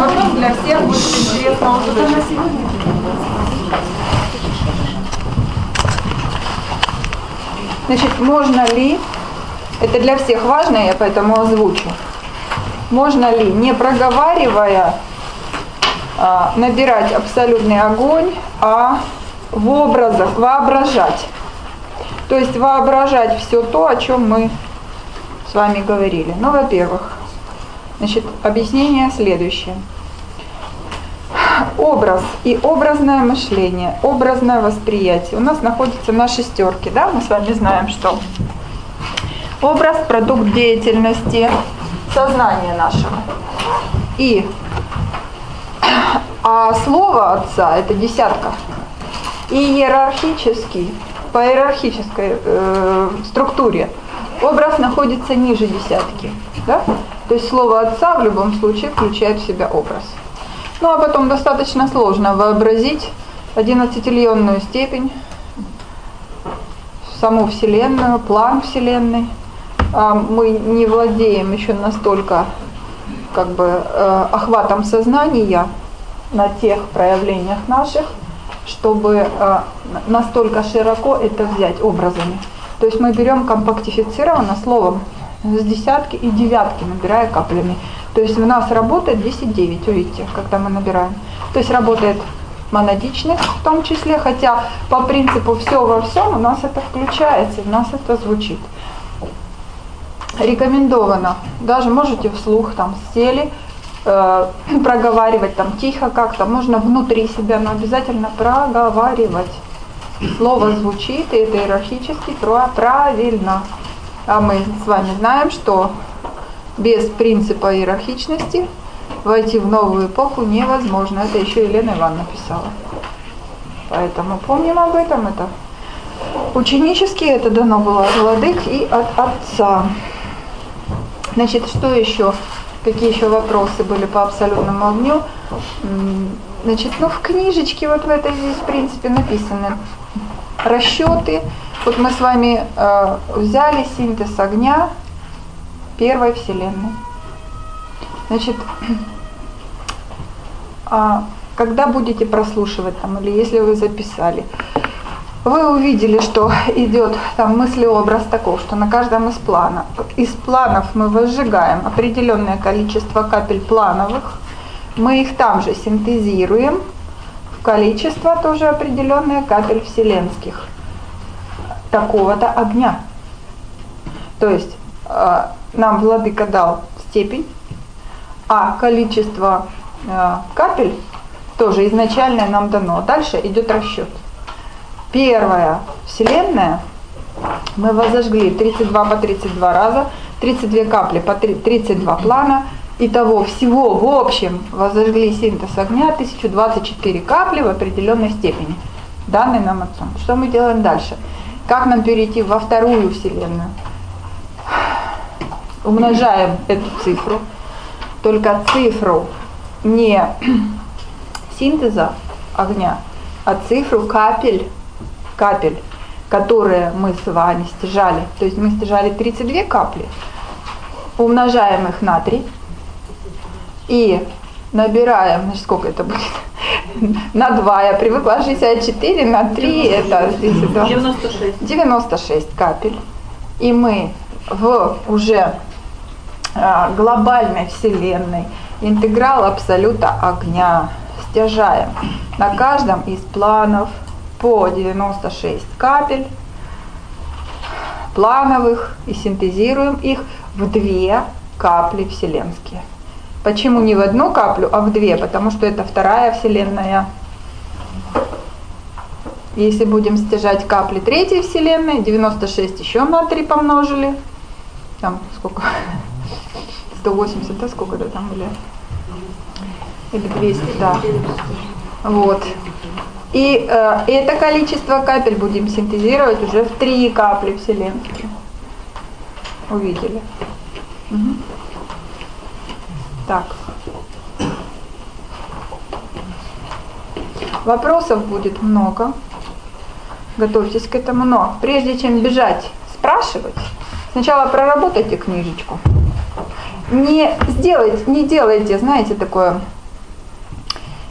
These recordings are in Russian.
вопрос для всех будет интересно. Вот это на сегодня. Значит, можно ли, это для всех важно, я поэтому озвучу, можно ли, не проговаривая, набирать абсолютный огонь, а в образах воображать? То есть воображать все то, о чем мы с вами говорили. Ну, во-первых, значит, объяснение следующее. Образ и образное мышление, образное восприятие у нас находится на шестерке, да? Мы с вами знаем, что образ – продукт деятельности сознания нашего. А слово Отца – это десятка. И иерархический, по иерархической структуре образ находится ниже десятки. Да? То есть слово Отца в любом случае включает в себя образ. Ну а потом достаточно сложно вообразить 11-иллионную степень, саму Вселенную, план Вселенной. Мы не владеем еще настолько охватом сознания на тех проявлениях наших, чтобы настолько широко это взять образами. То есть мы берем компактифицированно словом с десятки и девятки, набирая каплями. То есть у нас работает 10-9, увидите, когда мы набираем. То есть работает монадичность в том числе, хотя по принципу все во всем у нас это включается, у нас это звучит. Рекомендовано, даже можете вслух там сели, проговаривать там тихо как-то, можно внутри себя, но обязательно проговаривать. Слово звучит, и это иерархически правильно. А мы с вами знаем, что без принципа иерархичности войти в новую эпоху невозможно. Это еще Елена Ивановна писала. Поэтому помним об этом. Это ученически это дано было от владык и от Отца. Значит, что еще? Какие еще вопросы были по абсолютному огню? Значит, в книжечке вот в этой здесь, в принципе, написаны расчеты. Вот мы с вами взяли синтез огня первой Вселенной. Значит, когда будете прослушивать там, или если вы записали, вы увидели, что идет там мыслеобраз таков, что на каждом из планов мы возжигаем определенное количество капель плановых, мы их там же синтезируем в количество тоже определенное капель вселенских такого-то огня. То есть нам владыка дал степень, а количество капель тоже изначально нам дано. Дальше идет расчет. Первая Вселенная мы возожгли 32 по 32 раза, 32 капли по 32 плана. Итого всего в общем возожгли синтез огня 1024 капли в определенной степени, данной нам Отцом. Что мы делаем дальше? Как нам перейти во вторую Вселенную? Умножаем эту цифру, только цифру не синтеза огня, а цифру капель, которые мы с вами стяжали. То есть мы стяжали 32 капли, умножаем их на 3 и набираем, значит, сколько это будет? На 2, я привыкла 64, на 3 это 96 капель. И мы в уже глобальной Вселенной интеграл абсолюта огня стяжаем на каждом из планов по 96 капель плановых и синтезируем их в 2 капли вселенские. Почему не в 1 каплю, а в 2? Потому что это вторая Вселенная. Если будем стяжать капли третьей Вселенной, 96 еще на 3 помножили. Там сколько? 180, да, сколько-то там были? Или 200, да. Вот. И это количество капель будем синтезировать уже в 3 капли вселенские. Увидели? Угу. Так. Вопросов будет много. Готовьтесь к этому. Но прежде чем бежать спрашивать, сначала проработайте книжечку. Не делайте, знаете, такое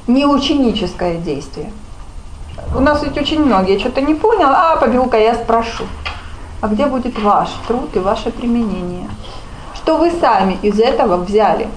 не ученическое действие. У нас ведь очень многие что-то не понял, побегу-ка я спрошу. А где будет ваш труд и ваше применение? Что вы сами из этого взяли?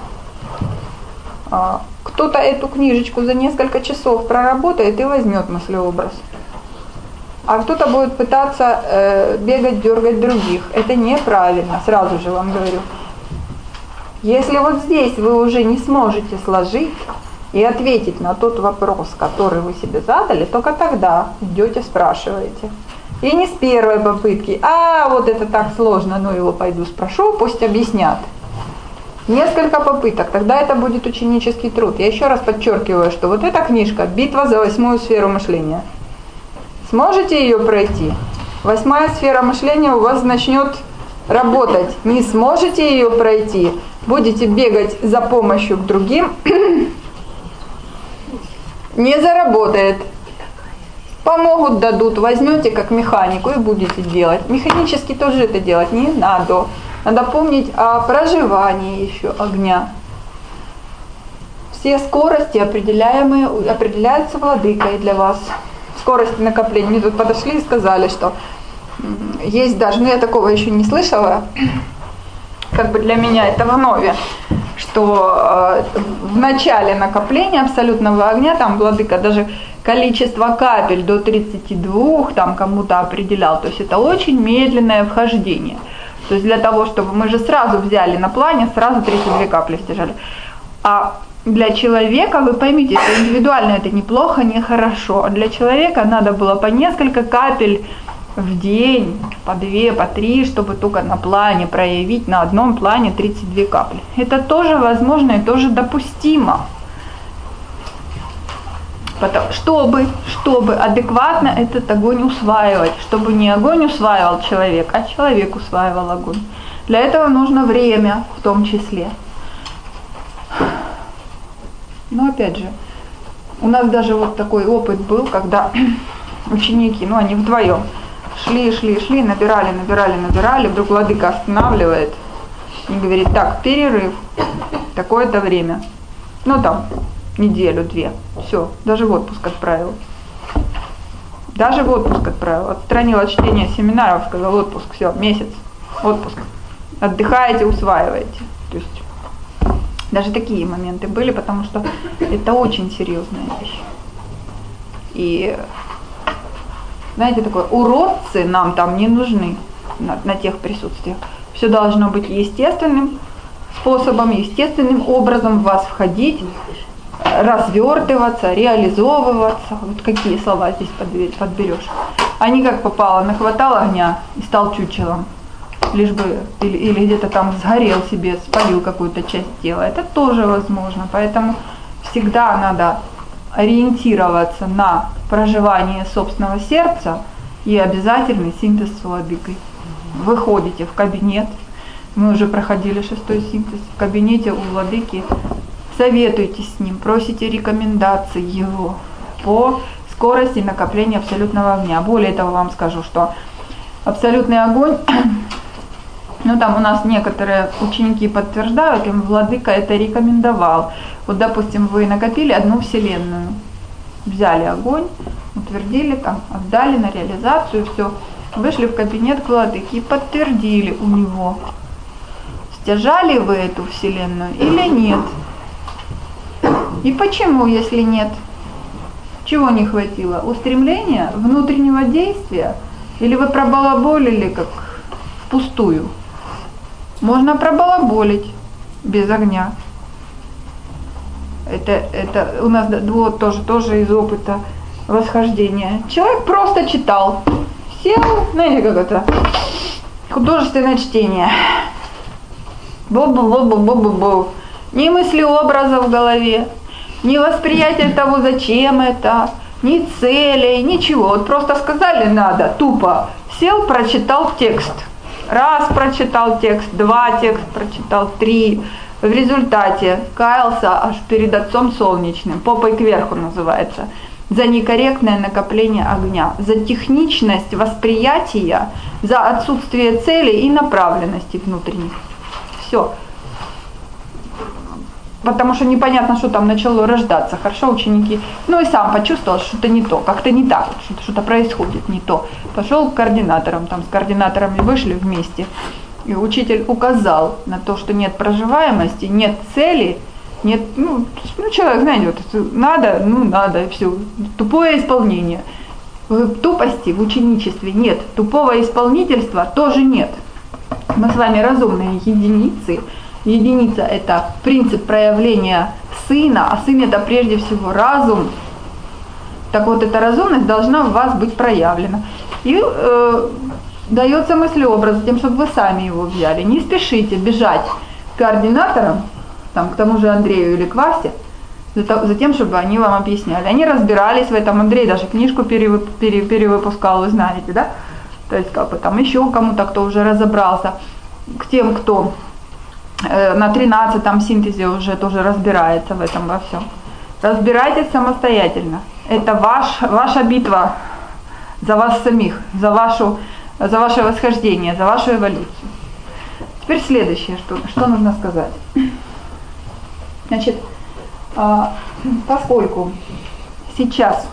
Кто-то эту книжечку за несколько часов проработает и возьмет мыслеобраз. А кто-то будет пытаться бегать, дергать других. Это неправильно, сразу же вам говорю. Если вот здесь вы уже не сможете сложить и ответить на тот вопрос, который вы себе задали, только тогда идете, спрашиваете. И не с первой попытки, вот это так сложно, его пойду спрошу, пусть объяснят. Несколько попыток, тогда это будет ученический труд. Я еще раз подчеркиваю, что вот эта книжка «Битва за 8-ю сферу мышления». Сможете ее пройти? 8-я сфера мышления у вас начнет работать. Не сможете ее пройти, будете бегать за помощью к другим, не заработает. Помогут, дадут, возьмете как механику и будете делать. Механически тоже это делать не надо. Надо помнить о проживании еще огня. Все скорости определяются владыкой для вас. Скорости накопления. Мне тут подошли и сказали, что есть даже, я такого еще не слышала, для меня это вновь, что в начале накопления абсолютного огня, там владыка даже количество капель до 32 там кому-то определял, то есть это очень медленное вхождение. То есть для того, чтобы мы же сразу взяли на плане, сразу 32 капли стяжали. А для человека, вы поймите, что индивидуально это неплохо, не хорошо. А для человека надо было по несколько капель в день, по 2, по 3, чтобы только на плане проявить, на одном плане 32 капли. Это тоже возможно и тоже допустимо. Чтобы адекватно этот огонь усваивать, чтобы не огонь усваивал человек, а человек усваивал огонь. Для этого нужно время в том числе. Но опять же, у нас даже вот такой опыт был, когда ученики, они вдвоем шли, набирали, вдруг владыка останавливает и говорит: так, перерыв, такое-то время, неделю-две, все, даже в отпуск отправил. Отстранил от чтения семинаров, сказал: отпуск, все, месяц, отпуск. Отдыхаете, усваиваете. То есть даже такие моменты были, потому что это очень серьезная вещь. И знаете, уродцы нам там не нужны на тех присутствиях. Все должно быть естественным способом, естественным образом в вас входить, развертываться, реализовываться. Вот какие слова здесь подберешь. А не как попало, нахватал огня и стал чучелом. Лишь бы, или где-то там сгорел себе, спалил какую-то часть тела. Это тоже возможно. Поэтому всегда надо ориентироваться на проживание собственного сердца и обязательный синтез с владыкой. Вы ходите в кабинет, мы уже проходили 6-й синтез, в кабинете у владыки, советуйтесь с ним, просите рекомендации его по скорости накопления абсолютного огня. Более того, вам скажу, что абсолютный огонь, там у нас некоторые ученики подтверждают, им владыка это рекомендовал. Вот, допустим, вы накопили одну вселенную, взяли огонь, утвердили, отдали на реализацию, все, вышли в кабинет к владыке и подтвердили у него, стяжали вы эту вселенную или нет. И почему, если нет? Чего не хватило? Устремления, внутреннего действия? Или вы пробалаболили как впустую? Можно пробалаболить без огня. Это у нас вот тоже из опыта восхождения. Человек просто читал. Сел, знаете, как это? Художественное чтение. Бу-бу-бу-бу-бу-бу-бу. Ни мыслеобраза в голове, ни восприятия того, зачем это, ни целей, ничего. Вот просто сказали надо, тупо. Сел, прочитал текст. Раз прочитал текст, 2 текст прочитал, 3. В результате каялся аж перед Отцом Солнечным, попой кверху называется, за некорректное накопление огня, за техничность восприятия, за отсутствие цели и направленности внутренних. Все. потому что непонятно, что там начало рождаться. Хорошо, ученики, ну и сам почувствовал, что что-то не то, как-то не так, что-то происходит не то. Пошел к координаторам, там с координаторами вышли вместе, и учитель указал на то, что нет проживаемости, нет цели, нет, ну человек, знаете, вот, надо, и все, тупое исполнение. В тупости, в ученичестве нет, тупого исполнительства тоже нет. Мы с вами разумные единицы. Единица – это принцип проявления сына, а сын – это прежде всего разум. Так вот, эта разумность должна в вас быть проявлена. И дается мыслеобраз тем, чтобы вы сами его взяли. Не спешите бежать к координаторам, там, к тому же Андрею или к Васе, за тем, чтобы они вам объясняли. Они разбирались в этом, Андрей даже книжку перевыпускал, вы знаете, да? То есть как бы там еще кому-то, кто уже разобрался, к тем, кто на 13-м синтезе уже тоже разбирается в этом во всем. Разбирайтесь самостоятельно. Это ваша битва за вас самих, за ваше восхождение, за вашу эволюцию. Теперь следующее, что нужно сказать. Значит, поскольку сейчас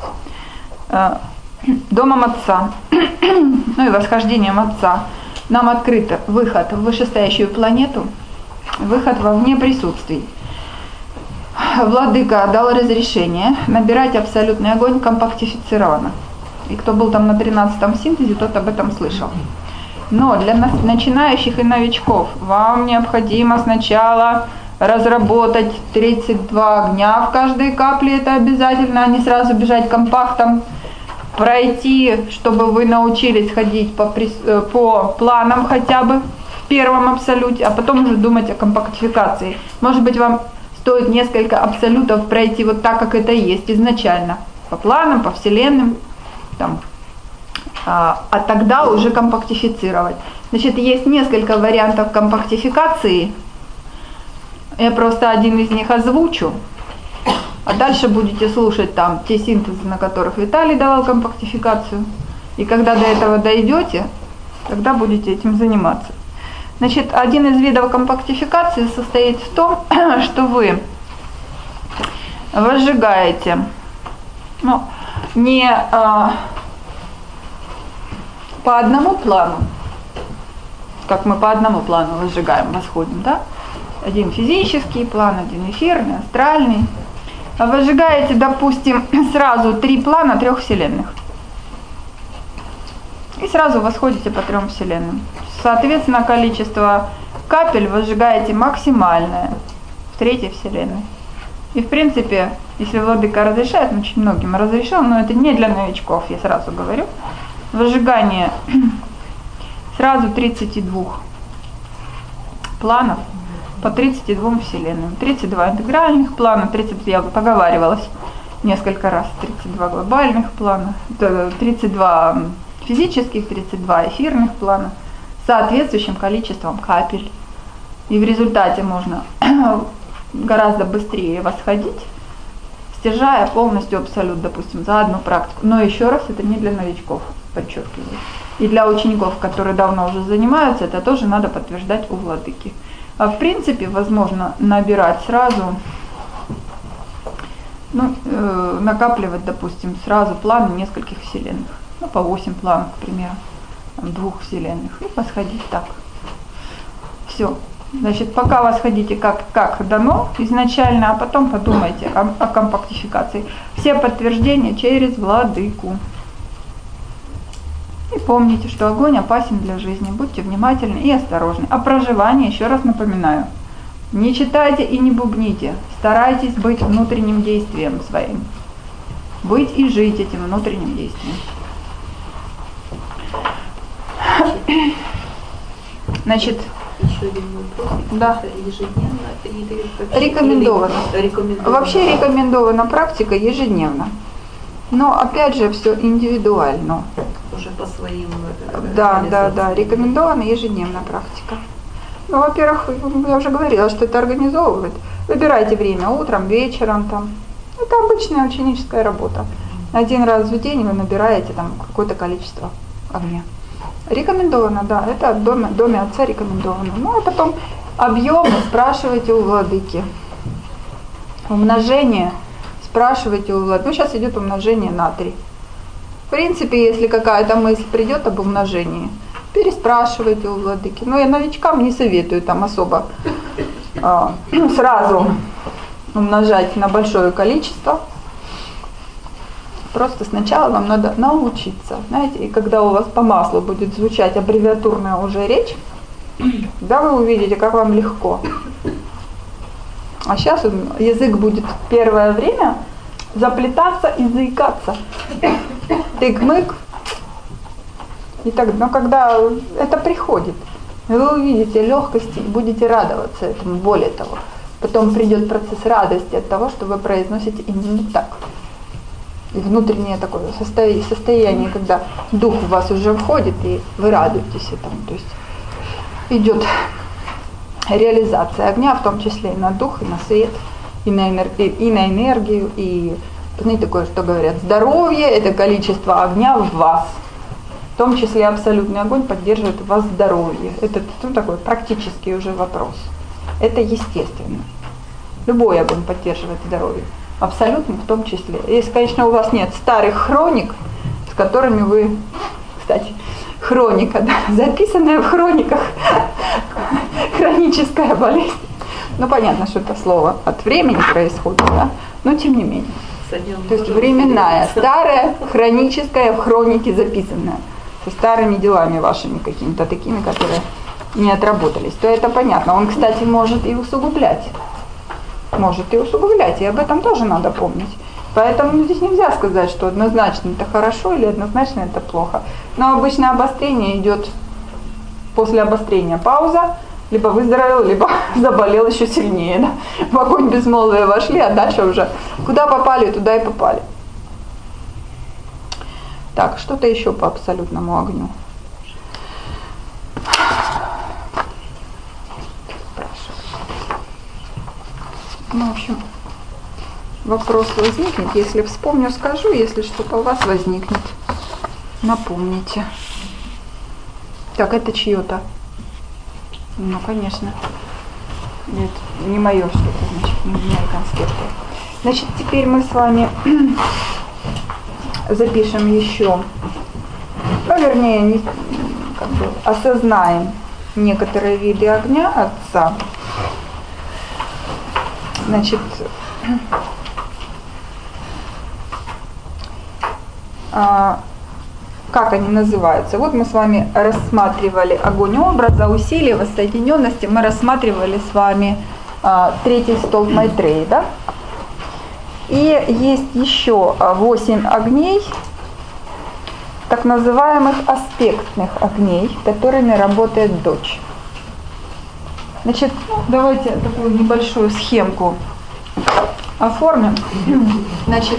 Домом Отца, ну и восхождением Отца, нам открыт выход в вышестоящую планету, выход во вне присутствий. Владыка дал разрешение набирать абсолютный огонь компактифицированно. И кто был там на 13-м синтезе, тот об этом слышал. Но для начинающих и новичков вам необходимо сначала разработать 32 огня в каждой капле, это обязательно, а не сразу бежать компактом. Пройти, чтобы вы научились ходить по планам хотя бы в первом абсолюте, а потом уже думать о компактификации. Может быть, вам стоит несколько абсолютов пройти вот так, как это есть изначально. По планам, по вселенным. Там. А тогда уже компактифицировать. Значит, есть несколько вариантов компактификации. Я просто один из них озвучу. А дальше будете слушать там те синтезы, на которых Виталий давал компактификацию. И когда до этого дойдете, тогда будете этим заниматься. Значит, один из видов компактификации состоит в том, что вы возжигаете, не по одному плану, как мы по одному плану возжигаем, восходим, да? Один физический план, один эфирный, астральный. А возжигаете, допустим, сразу 3 плана 3 вселенных. И сразу восходите по 3 вселенным. Соответственно, количество капель возжигаете максимальное в 3 вселенной. И в принципе, если Владыка разрешает, очень многим разрешил, но это не для новичков, я сразу говорю. Возжигание сразу 32 планов по 32 вселенным. 32 интегральных плана, 32, я поговаривалась несколько раз, 32 глобальных плана, 32 физических, 32 эфирных плана с соответствующим количеством капель. И в результате можно гораздо быстрее восходить, стяжая полностью абсолют, допустим, за одну практику. Но еще раз, это не для новичков, подчеркиваю. И для учеников, которые давно уже занимаются, это тоже надо подтверждать у Владыки. А в принципе, возможно набирать сразу, накапливать, допустим, сразу планы нескольких вселенных. По 8 планов, к примеру, 2 вселенных. И восходить так. Все. Значит, пока восходите как дано изначально, а потом подумайте о компактификации. Все подтверждения через Владыку. И помните, что огонь опасен для жизни. Будьте внимательны и осторожны. О проживании еще раз напоминаю. Не читайте и не бубните. Старайтесь быть внутренним действием своим. Быть и жить этим внутренним действием. Значит, еще один вопрос. Да. Ежедневно? Рекомендовано. Вообще рекомендована практика ежедневно. Но опять же все индивидуально. Уже по своим. Да, рекомендована ежедневная практика. Ну, во-первых, я уже говорила, что это организовывает. Выбирайте время утром, вечером там. Это обычная ученическая работа. Один раз в день вы набираете там какое-то количество огня. Рекомендовано, да, это в доме Отца рекомендовано. Ну, а потом объемы спрашивайте у Владыки. Умножение. Спрашивайте у Влад. Ну, сейчас идет умножение на 3. В принципе, если какая-то мысль придет об умножении, переспрашивайте у владыки. Но я новичкам не советую там особо сразу умножать на большое количество. Просто сначала вам надо научиться. Знаете, и когда у вас по маслу будет звучать аббревиатурная уже речь, да, вы увидите, как вам легко. А сейчас язык будет первое время заплетаться и заикаться. Тык-мык. И так, но когда это приходит, вы увидите легкость и будете радоваться этому. Более того, потом придет процесс радости от того, что вы произносите именно так. И внутреннее такое состояние, когда дух в вас уже входит, и вы радуетесь этому. То есть идет реализация огня, в том числе и на дух, и на свет, и на энергию. И знаете, такое, что говорят, здоровье – это количество огня в вас. В том числе абсолютный огонь поддерживает в вас здоровье. Это такой практический уже вопрос. Это естественно. Любой огонь поддерживает здоровье. Абсолютно в том числе. Если, конечно, у вас нет старых хроник, с которыми вы, кстати, хроника, да, записанная в хрониках, хроническая болезнь. Ну, понятно, что это слово от времени происходит, да, но тем не менее. То есть временная, старая, хроническая, в хронике записанная, со старыми делами вашими какими-то такими, которые не отработались, то это понятно. Он, кстати, может и усугублять. И об этом тоже надо помнить. Поэтому здесь нельзя сказать, что однозначно это хорошо или однозначно это плохо. Но обычно обострение идет после обострения пауза, либо выздоровел, либо заболел еще сильнее. Да? В огонь безмолвия вошли, а дальше уже куда попали, туда и попали. Так, что-то еще по абсолютному огню. Ну, в общем, вопрос возникнет. Если вспомню, скажу. Если что-то у вас возникнет, напомните. Так, это чье-то? Ну, конечно. Нет, не мое что-то, значит, не мои конспекты. Значит, теперь мы с вами запишем еще, ну, вернее, как бы осознаем некоторые виды огня Отца. Значит, как они называются? Вот мы с вами рассматривали огонь образа, усилия, воссоединенности. Мы рассматривали с вами третий столб Майтреи, да? И есть еще 8 огней, так называемых аспектных огней, которыми работает дочь. Значит, давайте такую небольшую схемку оформим. Значит,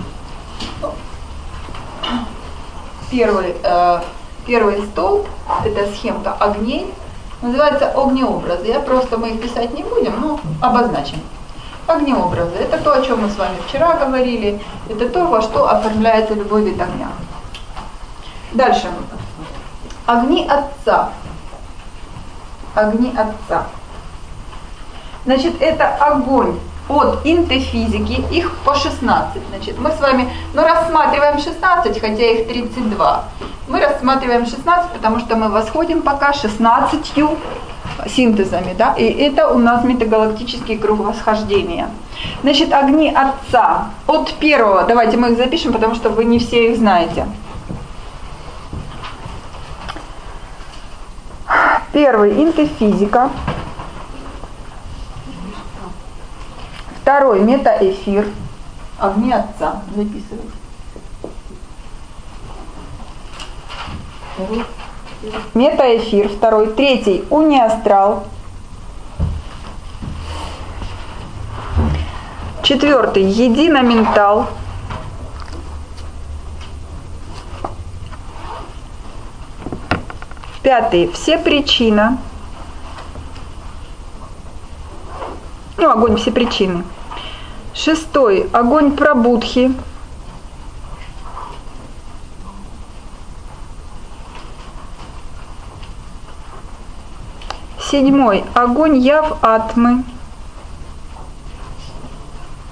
первый столб, это схемка огней, называется огнеобразы. Мы их писать не будем, но обозначим. Огнеобразы – это то, о чем мы с вами вчера говорили, это то, во что оформляется любой вид огня. Дальше. Огни Отца. Огни Отца. Значит, это огонь от интофизики, их по 16. Значит, мы с вами рассматриваем 16, хотя их 32. Мы рассматриваем 16, потому что мы восходим пока 16 синтезами, да, и это у нас метагалактический круг восхождения. Значит, огни Отца от первого, давайте мы их запишем, потому что вы не все их знаете. Первый – интофизика. Второй – метаэфир. Огни Отца. Записывайте. Метаэфир. Второй. Третий – униастрал. Четвертый – единоментал. Пятый – всепричина. Огонь всепричины. Шестой – огонь прабудхи. Седьмой – огонь яв атмы.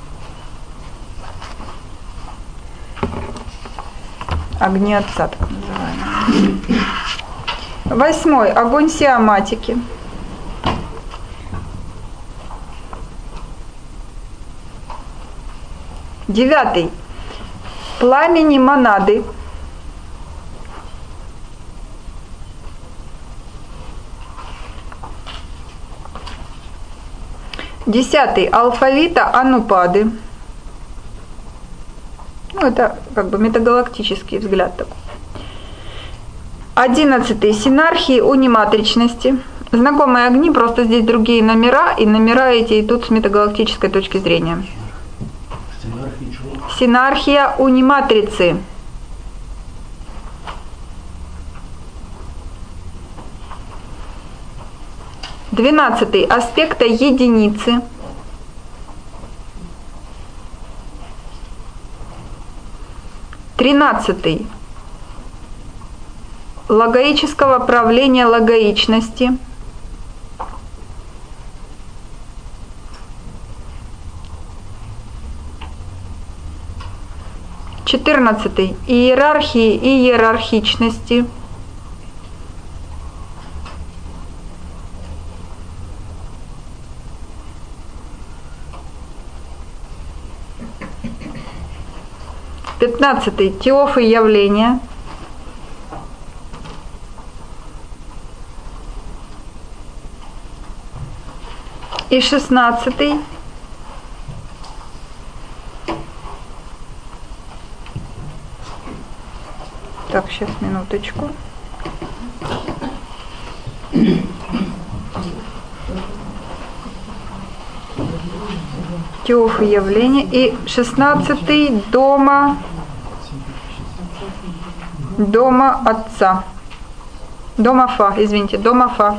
Огни Отца, так называемые. 8. Огонь сиаматики. 9. Пламени монады. 10. Алфавита Анупады. Ну, это как бы метагалактический взгляд такой. 11. Синархии униматричности. Знакомые огни, просто здесь другие номера, и номера эти идут с метагалактической точки зрения. Синархия униматрицы. 12. Аспекта единицы. 13. Логоического правления логоичности. 14. Иерархии и иерархичности. 15. Теофы явления. 16. Так, сейчас, минуточку. Теофы явления. И 16. Дома Отца. Дома Фа, извините, Дома Фа.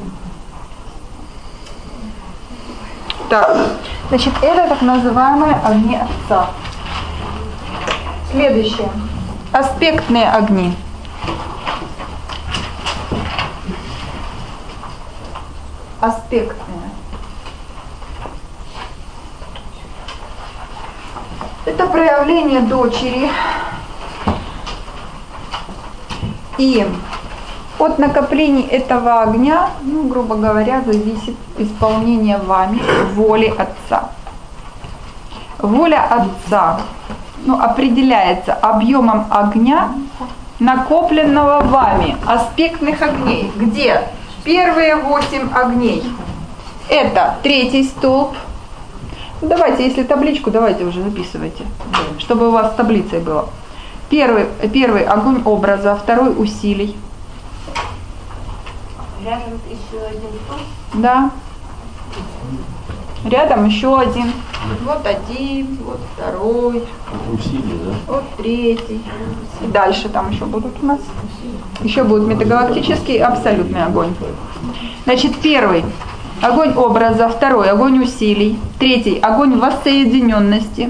Так, значит, это так называемые огни Отца. Следующее. Аспектные огни. Аспектные. Это проявление дочери. И от накоплений этого огня, ну, грубо говоря, зависит исполнение вами воли Отца. Воля Отца, ну, определяется объемом огня, накопленного вами, аспектных огней. Где? Первые 8 огней. Это 3-й столб. Давайте, если табличку, давайте уже записывайте, чтобы у вас с таблицей было. Первый огонь образа, 2 усилий. Рядом еще один стол? Да. Рядом еще один. Вот 1, вот 2. Усилие, да? Вот 3. И дальше там еще будут у нас. Еще будет метагалактический абсолютный огонь. Значит, 1 огонь образа, 2 огонь усилий, 3 огонь воссоединенности.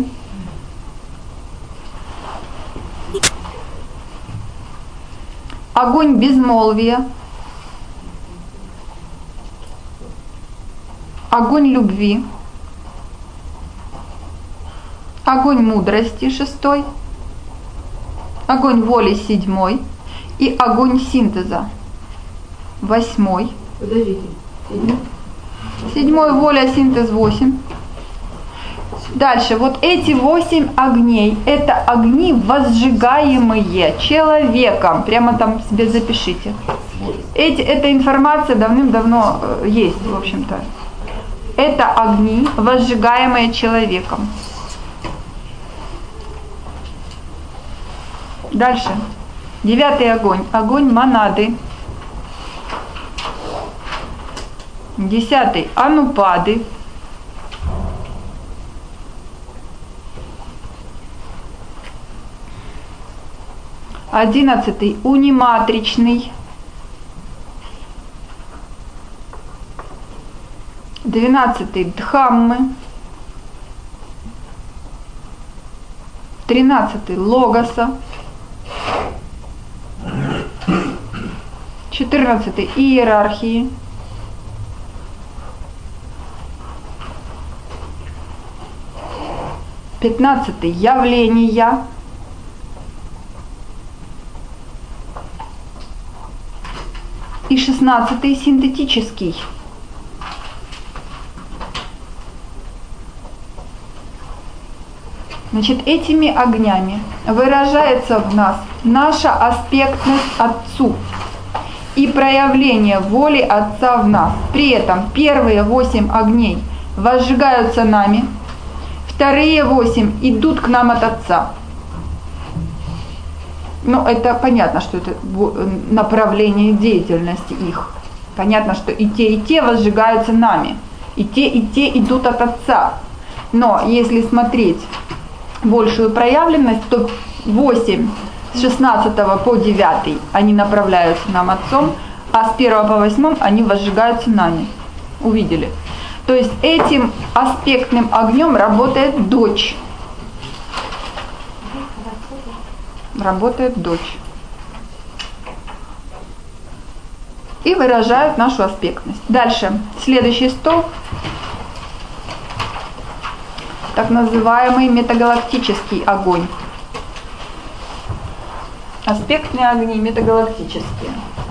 Огонь безмолвия. Огонь любви. Огонь мудрости 6. Огонь воли 7. И огонь синтеза 8. Подождите. 7 воля, синтез 8. Дальше, вот эти 8 огней, это огни, возжигаемые человеком. Прямо там себе запишите. Эта информация давным-давно есть, в общем-то. Это огни, возжигаемые человеком. Дальше. 9 огонь. Огонь монады. 10 анупады. 11 униматричный. 12 дхаммы. 13 логоса. 14 иерархии. 15 явления. и 16 синтетический. Значит, этими огнями выражается в нас наша аспектность Отцу и проявление воли Отца в нас. При этом первые 8 огней возжигаются нами, вторые 8 идут к нам от Отца. Ну, это понятно, что это направление деятельности их. Понятно, что и те возжигаются нами, и те идут от Отца. Но если смотреть большую проявленность, то 8 с 16 по 9 они направляются нам Отцом, а с 1 по 8 они возжигаются нами. Увидели? То есть этим аспектным огнем работает дочь. Работает дочь. И выражает нашу аспектность. Дальше. Следующий столб. Так называемый метагалактический огонь. Аспектные огни метагалактические.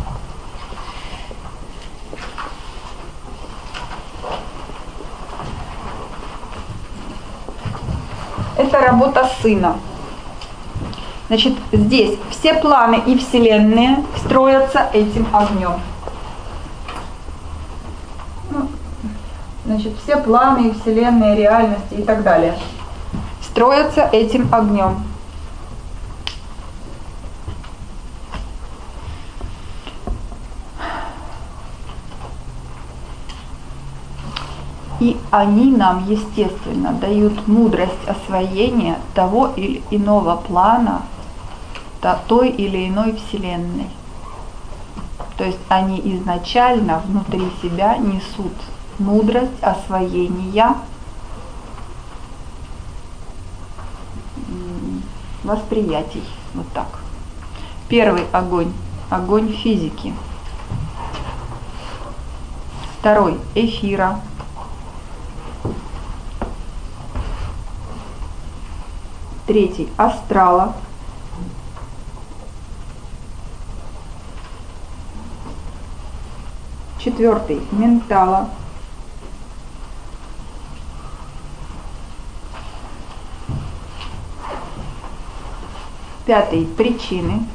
Это работа Сына. Значит, здесь все планы и вселенные строятся этим огнем. Значит, все планы и вселенные, реальности и так далее строятся этим огнем. И они нам, естественно, дают мудрость освоения того или иного плана, той или иной вселенной. То есть они изначально внутри себя несут мудрость освоения восприятий. Вот так. Первый огонь – огонь физики. Второй – эфира. Третий – астрала. Четвертый – ментала. Пятый – причины.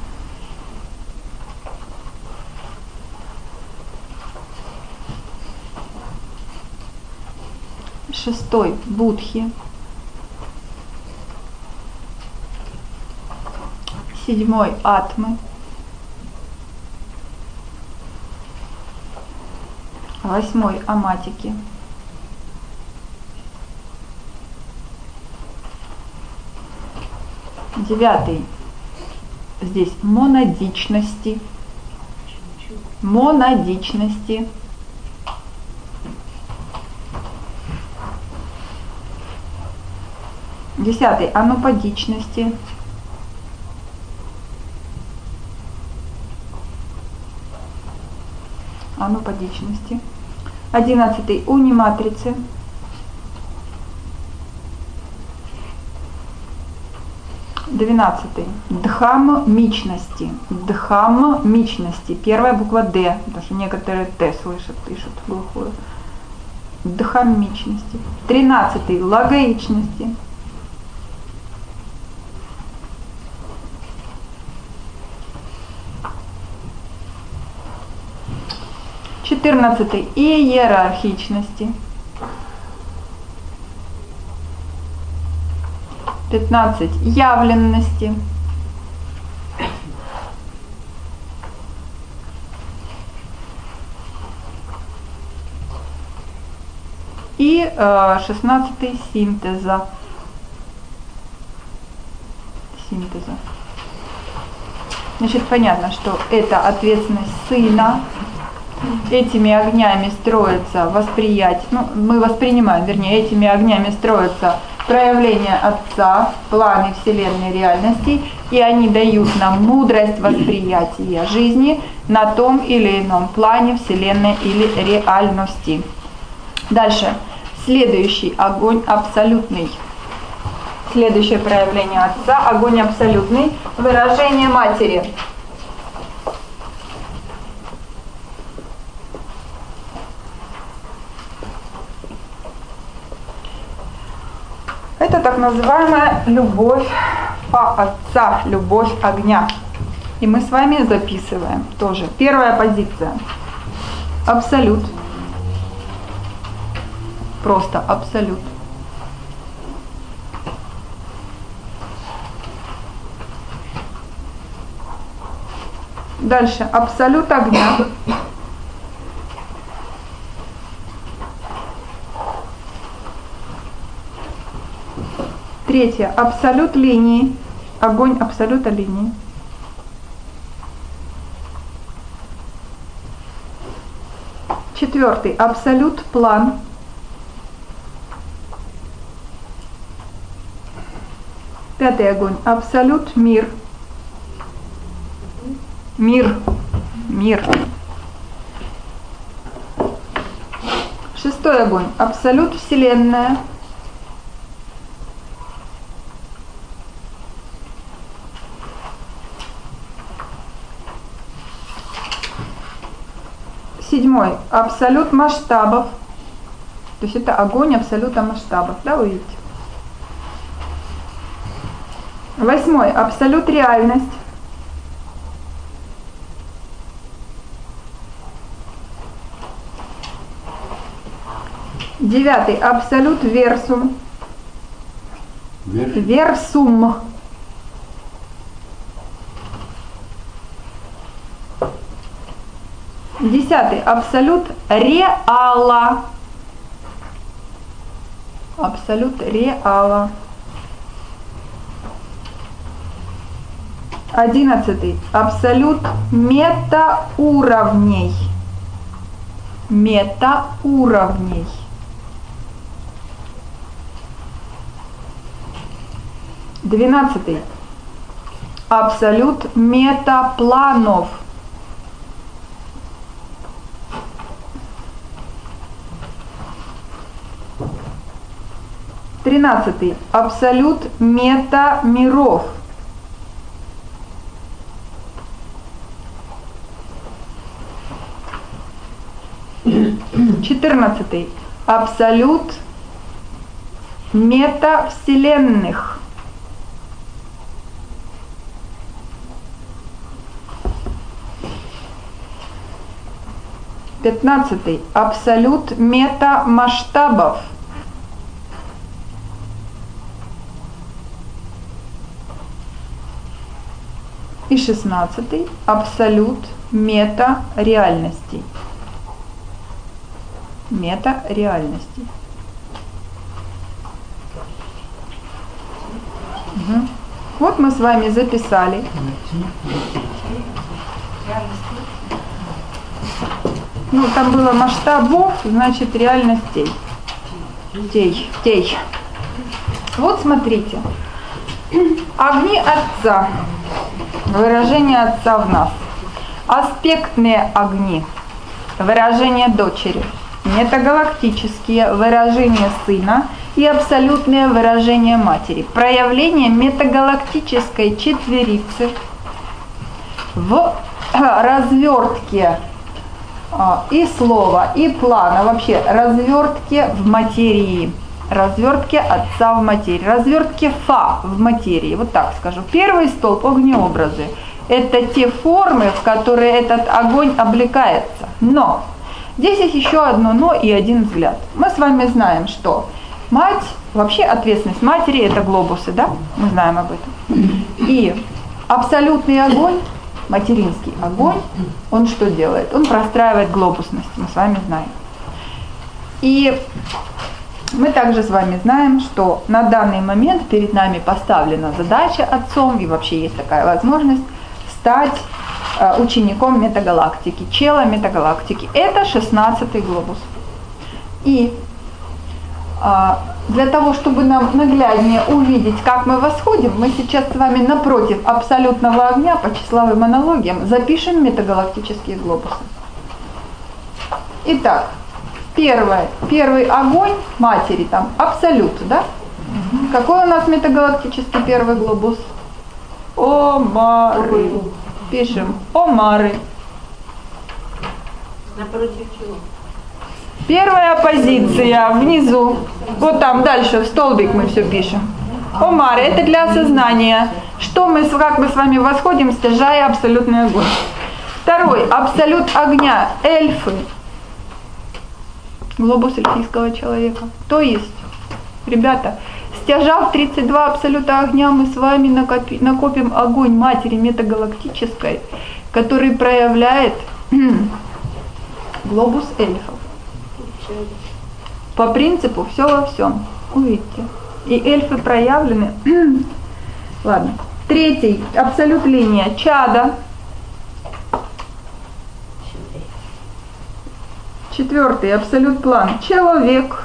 Шестой – будхи. Седьмой – атмы. Восьмой – аматики. Девятый – здесь монадичности. Монадичности. Десятый – анупадичности. Анупадичности. 11 униматрицы. 12 дхаммичности. Дхаммичности. Первая буква Д, потому что некоторые Т слышат, пишут глухую. Дхаммичности. 13 логаичности. 14 иерархичности. 15 явленности. И 16 синтеза. Значит, понятно, что это ответственность Сына. Этими огнями строится восприятие, мы воспринимаем, вернее, этими огнями строится проявление Отца, планы Вселенной реальности, и они дают нам мудрость восприятия жизни на том или ином плане Вселенной или реальности. Дальше. Следующий огонь абсолютный. Следующее проявление Отца, огонь абсолютный, выражение Матери. Это так называемая любовь Отца, любовь огня. И мы с вами записываем тоже. Первая позиция. Абсолют. Просто абсолют. Дальше. Абсолют огня. Третье. Абсолют линии. Огонь абсолюта линии. Четвертый. Абсолют план. Пятый огонь. Абсолют мир. Мир. Мир. Шестой огонь. Абсолют вселенная. Седьмой. Абсолют масштабов. То есть это огонь абсолюта масштабов. Да, вы видите? Восьмой. Абсолют реальность. Девятый. Абсолют версум. Версум. Десятый. Абсолют реала. Абсолют реала. 11. Абсолют метауровней. Метауровней. 12. Абсолют метапланов. 13. Абсолют метамиров. 14. Абсолют метавселенных. 15. Абсолют метамасштабов. 16. Абсолют метареальностей. Метареальностей. Угу. Вот мы с вами записали. Ну, там было масштабов, значит, реальностей. Тей. Вот смотрите. Огни Отца. Выражение Отца в нас. Аспектные огни. Выражение дочери. Метагалактические выражения Сына и абсолютные выражения Матери. Проявление метагалактической четверицы в развертке и слова, и плана, вообще развертке в материи. Развертке Отца в материи. Развертке Фа в материи. Вот так скажу. Первый столб огнеобразы. Это те формы, в которые этот огонь облекается. Но здесь есть еще одно но и один взгляд. Мы с вами знаем, что мать, вообще ответственность матери это глобусы, да? Мы знаем об этом. И абсолютный огонь, материнский огонь, он что делает? Он простраивает глобусность, мы с вами знаем. И мы также с вами знаем, что на данный момент перед нами поставлена задача Отцом, и вообще есть такая возможность, стать учеником метагалактики, чела метагалактики. Это 16-й глобус. И для того, чтобы нам нагляднее увидеть, как мы восходим, мы сейчас с вами напротив абсолютного огня по числовым аналогиям запишем метагалактические глобусы. Итак, первый огонь матери, там абсолют, да? Какой у нас метагалактический первый глобус? Омары. Пишем Омары. Напротив чего? Первая позиция внизу. Вот там дальше в столбик мы все пишем. Омар, это для осознания. Как мы с вами восходим, стяжая абсолютный огонь. Второй, абсолют огня, эльфы. Глобус эльфийского человека. То есть, ребята, стяжав 32 абсолюта огня, мы с вами накопим огонь матери метагалактической, который проявляет глобус эльфов. По принципу все во всем. Увидите. И эльфы проявлены. Ладно. Третий, абсолют линия, чада. Четвертый, абсолют план, человек.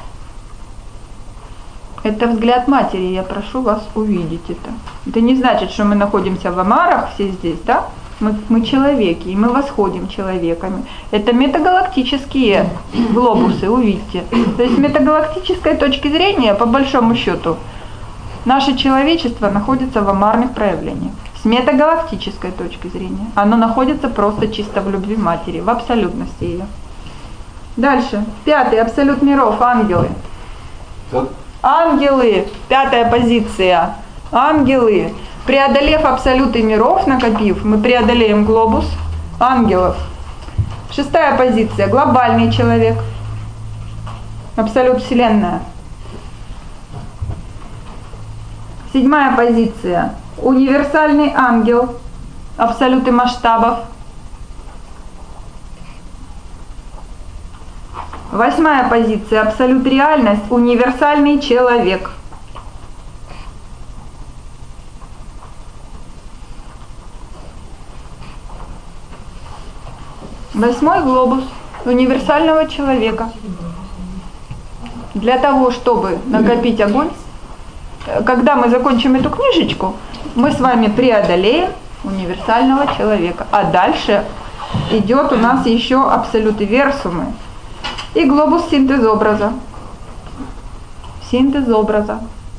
Это взгляд матери, я прошу вас увидеть это. Это не значит, что мы находимся в омарах все здесь, да? Мы человеки, и мы восходим человеками. Это метагалактические глобусы, увидите. То есть с метагалактической точки зрения, по большому счету, наше человечество находится в омарных проявлениях. С метагалактической точки зрения. Оно находится просто чисто в любви матери, в абсолютности ее. Дальше. Пятый, абсолют миров, ангелы. Ангелы, пятая позиция. Ангелы. Преодолев абсолюты миров, накопив, мы преодолеем глобус ангелов. Шестая позиция, глобальный человек. Абсолют вселенная. Седьмая позиция, универсальный ангел. Абсолюты масштабов. Восьмая позиция, абсолют реальность, универсальный человек. Восьмой глобус универсального человека. Для того, чтобы накопить огонь, когда мы закончим эту книжечку, мы с вами преодолеем универсального человека. А дальше идет у нас еще абсолюты версумы. И глобус синтез образа. Синтез образа.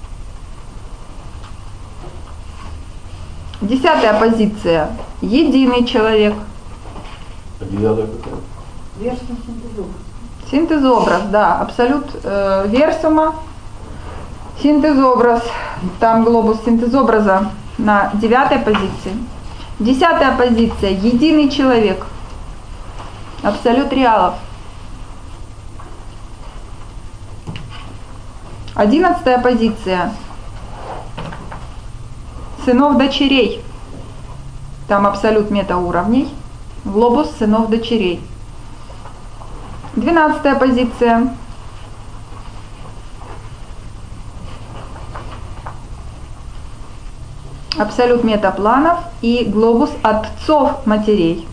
Десятая позиция. Единый человек. А девятая какая? Синтез образ, да. Абсолют версума. Синтез образ. Там глобус синтез образа на девятой позиции. Десятая позиция. Единый человек. Абсолют реалов. 11-я позиция. Сынов дочерей. Там абсолют метауровней. Глобус сынов дочерей. 12-я позиция. Абсолют метапланов и глобус отцов матерей.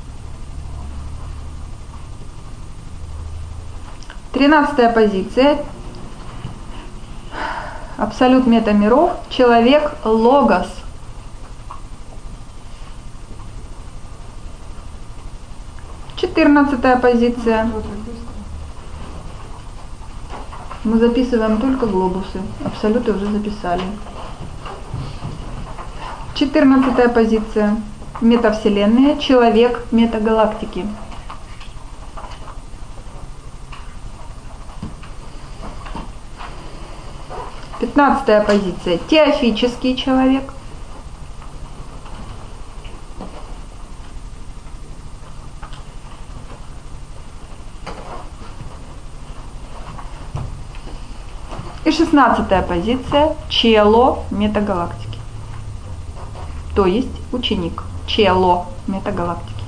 13-я позиция. Абсолют метамиров, человек логос. Четырнадцатая позиция. Мы записываем только глобусы. Абсолюты уже записали. 14-я позиция. Метавселенная, человек метагалактики. Пятнадцатая позиция. Теофический человек. И 16-я позиция. Чело метагалактики. То есть ученик. Чело метагалактики.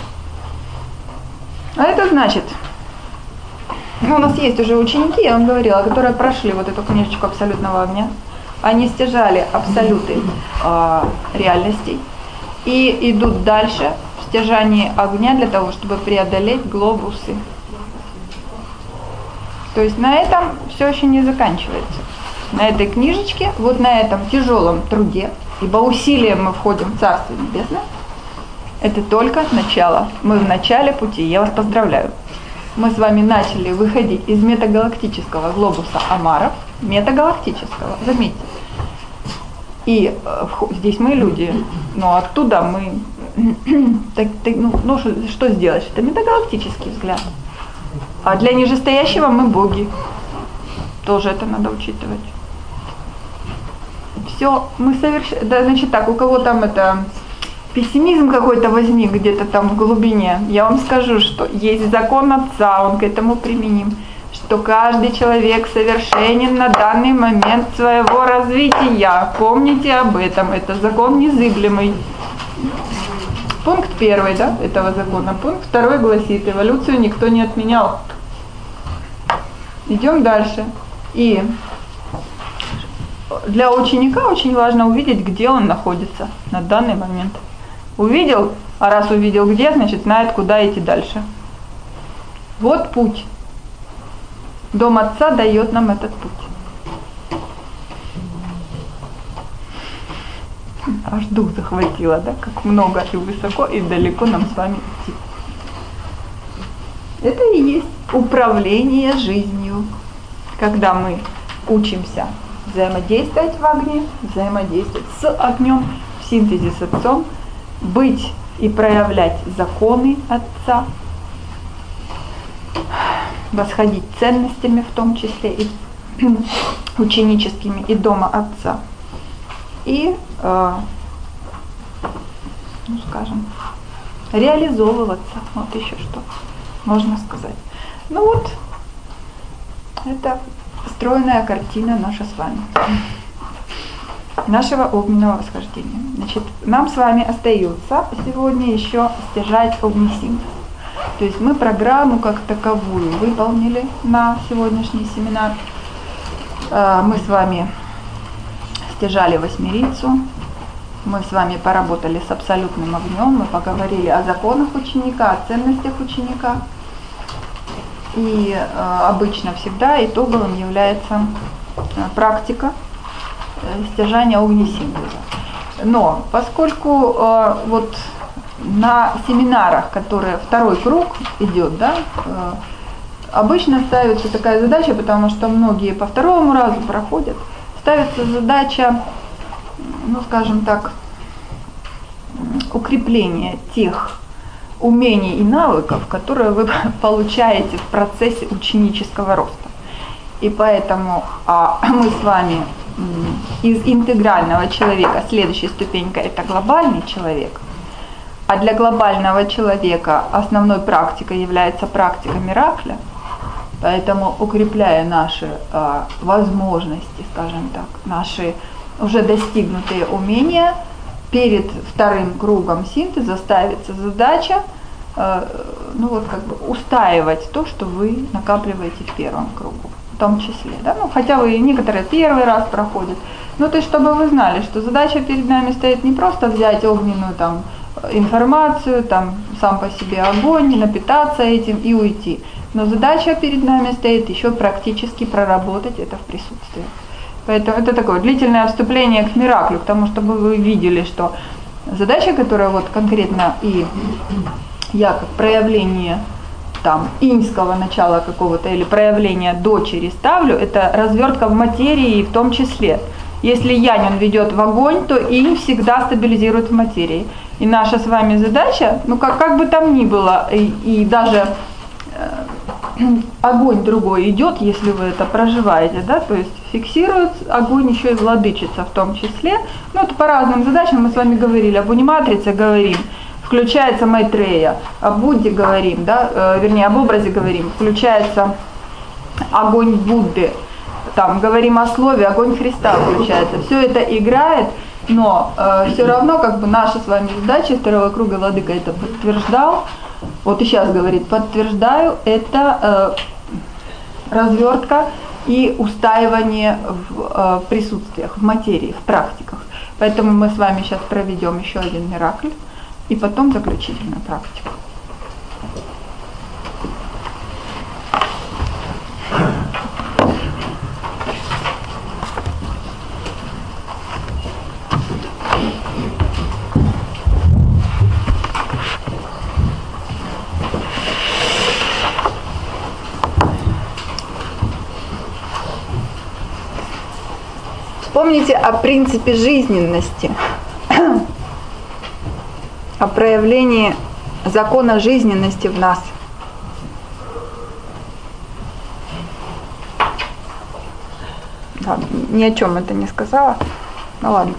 А это значит... у нас есть уже ученики, я вам говорила, которые прошли вот эту книжечку абсолютного огня. Они стяжали абсолюты реальностей и идут дальше в стяжании огня для того, чтобы преодолеть глобусы. То есть на этом все еще не заканчивается. На этой книжечке, вот на этом тяжелом труде, ибо усилием мы входим в Царство Небесное, это только начало. Мы в начале пути, я вас поздравляю. Мы с вами начали выходить из метагалактического глобуса омаров, метагалактического, заметьте. И здесь мы люди, но оттуда мы, что сделать? Это метагалактический взгляд. А для нижестоящего мы боги. Тоже это надо учитывать. Все, мы совершенно... Да, значит так, у кого там это... Пессимизм какой-то возник где-то там в глубине. Я вам скажу, что есть закон Отца, он к этому применим. Что каждый человек совершенен на данный момент своего развития. Помните об этом, это закон незыблемый. Пункт 1, да, этого закона. Пункт 2 гласит, эволюцию никто не отменял. Идем дальше. И для ученика очень важно увидеть, где он находится на данный момент. Увидел, а раз увидел где, значит знает, куда идти дальше. Вот путь. Дом Отца дает нам этот путь. Аж дух захватило, да? Как много и высоко, и далеко нам с вами идти. Это и есть управление жизнью. Когда мы учимся взаимодействовать в огне, взаимодействовать с огнем, в синтезе с Отцом, быть и проявлять законы Отца, восходить ценностями, в том числе и ученическими, и дома Отца. И, ну скажем, реализовываться. Вот еще что можно сказать. Ну вот, это стройная картина наша с вами. Нашего огненного восхождения. Значит, нам с вами остается сегодня еще стяжать огнесинтез. То есть мы программу как таковую выполнили на сегодняшний семинар. Мы с вами стяжали восьмерицу, мы с вами поработали с абсолютным огнем, мы поговорили о законах ученика, о ценностях ученика. И обычно всегда итоговым является практика стяжания огнесинтеза. Но поскольку вот на семинарах, которые второй круг идет, да, обычно ставится такая задача, потому что многие по второму разу проходят, ставится задача, ну скажем так, укрепления тех умений и навыков, которые вы получаете в процессе ученического роста. И поэтому мы с вами из интегрального человека, следующая ступенька – это глобальный человек, а для глобального человека основной практикой является практика Миракля, поэтому укрепляя наши возможности, скажем так, наши уже достигнутые умения, перед вторым кругом синтеза ставится задача, ну вот как бы устаивать то, что вы накапливаете в первом кругу, в том числе, да, ну хотя вы некоторые первый раз проходят, но то есть чтобы вы знали, что задача перед нами стоит не просто взять огненную там информацию, там сам по себе огонь, напитаться этим и уйти, но задача перед нами стоит еще практически проработать это в присутствии. Поэтому это такое длительное вступление к Мираклю, к тому, чтобы вы видели, что задача, которая вот конкретно и я как проявление там иньского начала какого-то или проявление дочери ставлю, это развертка в материи в том числе. Если янь он ведет в огонь, то инь всегда стабилизирует в материи. И наша с вами задача, ну как бы там ни было, и даже огонь другой идет, если вы это проживаете, да, то есть фиксирует огонь еще и владычица в том числе. Ну это по разным задачам мы с вами говорили, об униматрице говорим, включается Майтрея, о Будде говорим, да, вернее об образе говорим, включается огонь Будды, там говорим о слове, огонь Христа включается. Все это играет, но все равно как бы наша с вами задача второго круга, Владыка это подтверждал. Вот и сейчас говорит, подтверждаю, это развертка и устаивание в присутствиях, в материи, в практиках. Поэтому мы с вами сейчас проведем еще один Миракль и потом заключительную практику. Вспомните о принципе жизненности, о проявлении закона жизненности в нас. ни о чем это не сказала. Ну ладно.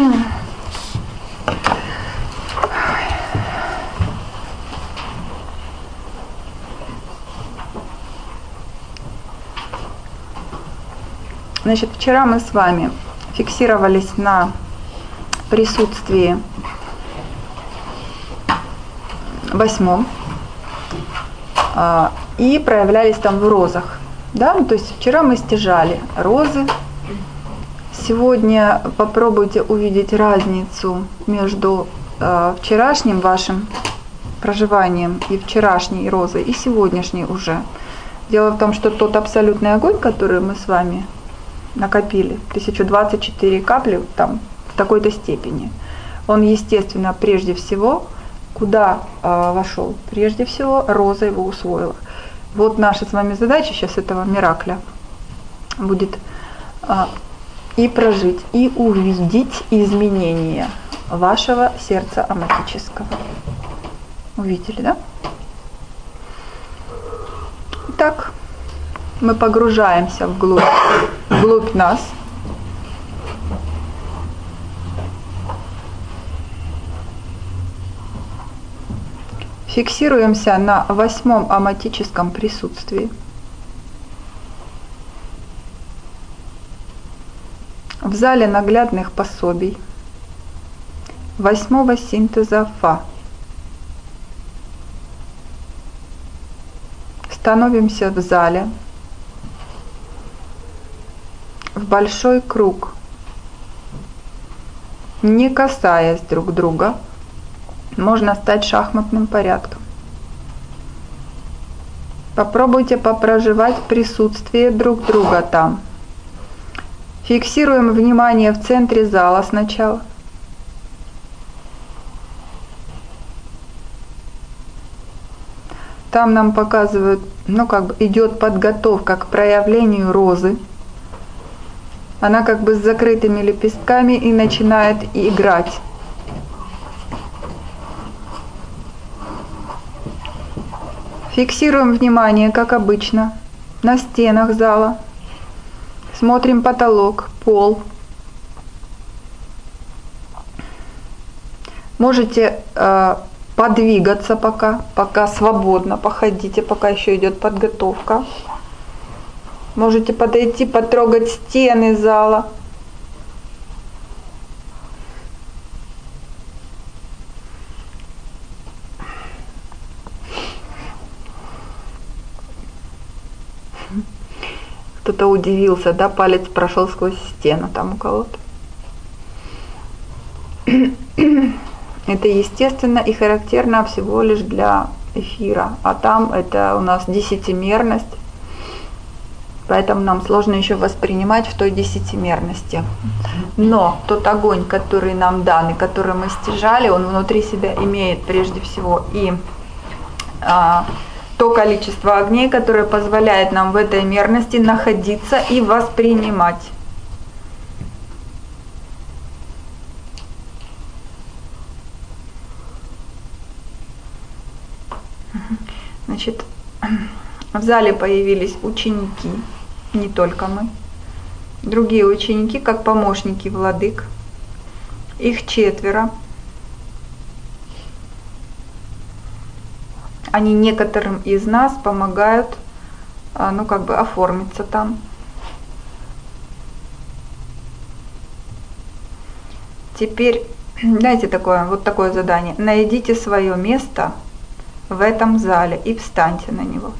Значит, вчера мы с вами фиксировались на присутствии 8 и проявлялись там в розах. Да? То есть вчера мы стяжали розы. Сегодня попробуйте увидеть разницу между вчерашним вашим проживанием и вчерашней розой, и сегодняшней уже. Дело в том, что тот абсолютный огонь, который мы с вами накопили, 1024 капли там в такой-то степени, он, естественно, прежде всего, куда вошел? Прежде всего, роза его усвоила. Вот наша с вами задача сейчас этого миракля будет и прожить, и увидеть изменения вашего сердца аматического. Увидели, да? Итак, мы погружаемся вглубь нас. Фиксируемся на 8 аматическом присутствии. В зале наглядных пособий 8-го синтеза Фа. Становимся в зале в большой круг, не касаясь друг друга. Можно стать шахматным порядком. Попробуйте попроживать присутствие друг друга там. Фиксируем внимание в центре зала сначала. Там нам показывают, идет подготовка к проявлению розы. Она как бы с закрытыми лепестками и начинает играть. Фиксируем внимание, как обычно, на стенах зала. Смотрим потолок, пол. Можете подвигаться пока свободно походите, пока еще идет подготовка. Можете подойти, потрогать стены зала. Кто-то удивился, да, палец прошел сквозь стену там у кого-то. Это естественно и характерно всего лишь для эфира, а там это у нас десятимерность, поэтому нам сложно еще воспринимать в той десятимерности. Но тот огонь, который нам дан и который мы стяжали, он внутри себя имеет прежде всего и то количество огней, которое позволяет нам в этой мерности находиться и воспринимать. Значит, в зале появились ученики, не только мы, другие ученики, как помощники владык, их 4. Они некоторым из нас помогают, оформиться там. Теперь, дайте такое задание. Найдите свое место в этом зале и встаньте на него.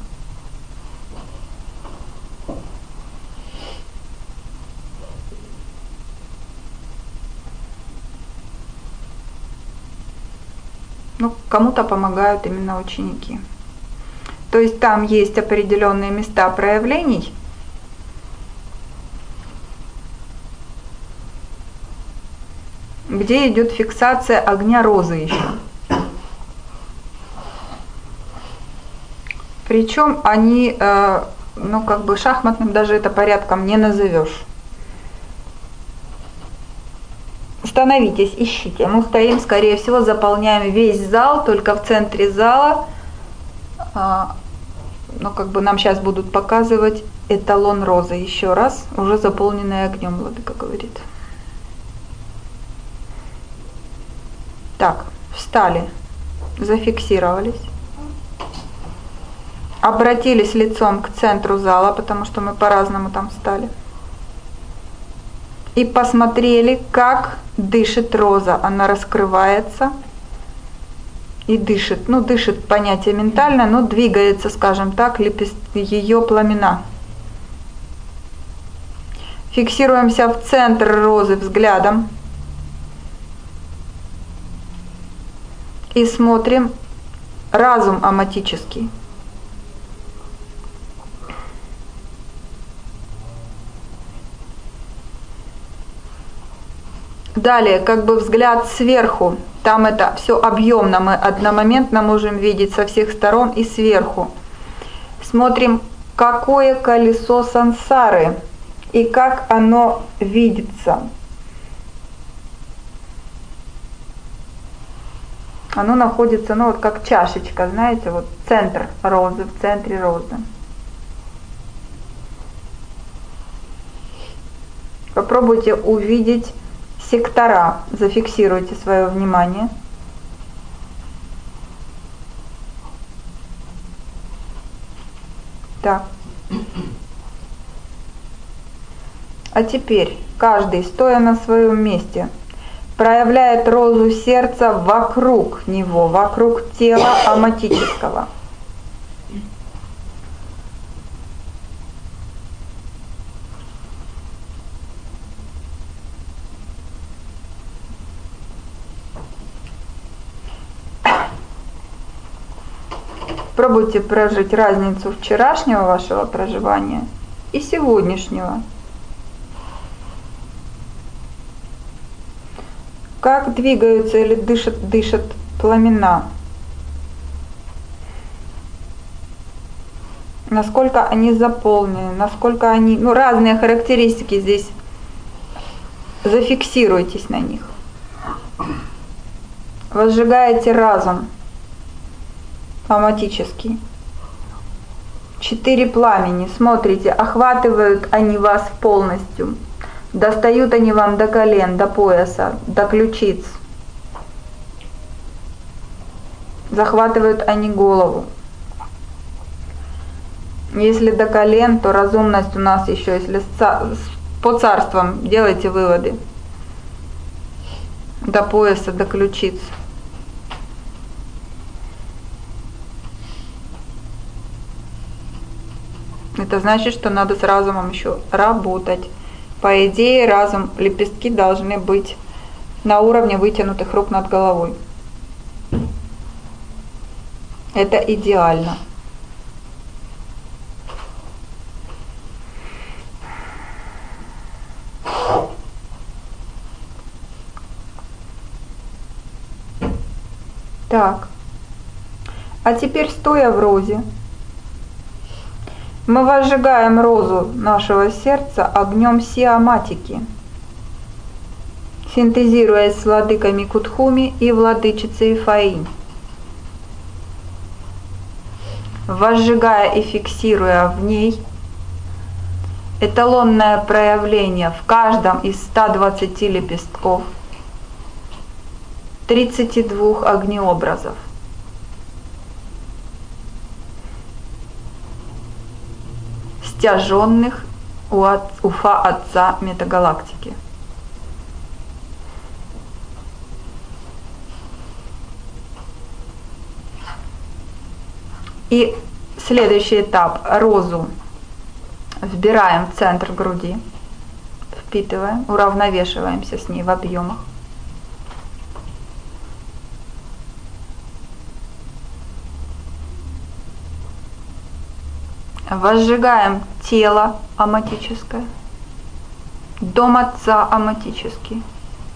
Кому-то помогают именно ученики. То есть там есть определенные места проявлений, где идет фиксация огня розы еще. Причем они, шахматным даже это порядком не назовешь. Становитесь, ищите. Мы стоим, скорее всего, заполняем весь зал, только в центре зала ну как бы нам сейчас будут показывать эталон розы еще раз, уже заполненный огнем, владыка говорит. Так, встали, зафиксировались, обратились лицом к центру зала, потому что мы по-разному там встали. И посмотрели, как дышит роза. Она раскрывается и дышит. Ну, дышит понятие ментальное, но двигается, скажем так, ее пламена. Фиксируемся в центр розы взглядом. И смотрим разум аматический. Далее, как бы взгляд сверху. Там это все объемно, мы одномоментно можем видеть со всех сторон и сверху. Смотрим, какое колесо сансары и как оно видится. Оно находится, ну вот как чашечка, знаете, вот центр розы, в центре розы. Попробуйте увидеть сектора, зафиксируйте свое внимание. Так. А теперь каждый, стоя на своем месте, проявляет розу сердца вокруг него, вокруг тела аматического. Пробуйте прожить разницу вчерашнего вашего проживания и сегодняшнего. Как двигаются или дышат пламена. Насколько они заполнены, насколько они... Ну, разные характеристики здесь. Зафиксируйтесь на них. Возжигаете разум аматический. 4 пламени. Смотрите, охватывают они вас полностью. Достают они вам до колен, до пояса, до ключиц. Захватывают они голову. Если до колен, то разумность у нас еще, если по царствам, делайте выводы. До пояса, до ключиц. Это значит, что надо с разумом еще работать. По идее, разум, лепестки должны быть на уровне вытянутых рук над головой. Это идеально. Так. А теперь, стоя в розе, мы возжигаем розу нашего сердца огнем сиаматики, синтезируясь с владыками Кутхуми и владычицей Фаинь. Возжигая и фиксируя в ней эталонное проявление в каждом из 120 лепестков 32 огнеобразов. Стяженных у Уфа Отца Метагалактики. И следующий этап. Розу вбираем в центр груди, впитываем, уравновешиваемся с ней в объемах. Возжигаем тело аматическое, дом Отца аматический,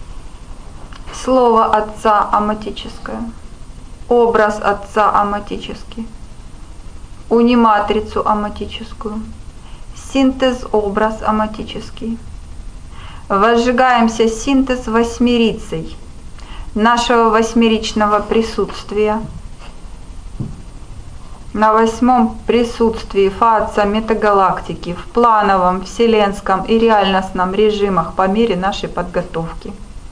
слово Отца аматическое, образ Отца аматический, униматрицу аматическую, синтез-образ аматический. Возжигаемся синтез восьмерицей нашего восьмеричного присутствия, на 8-м присутствии Фа Отца Метагалактики в плановом, вселенском и реальностном режимах по мере нашей подготовки.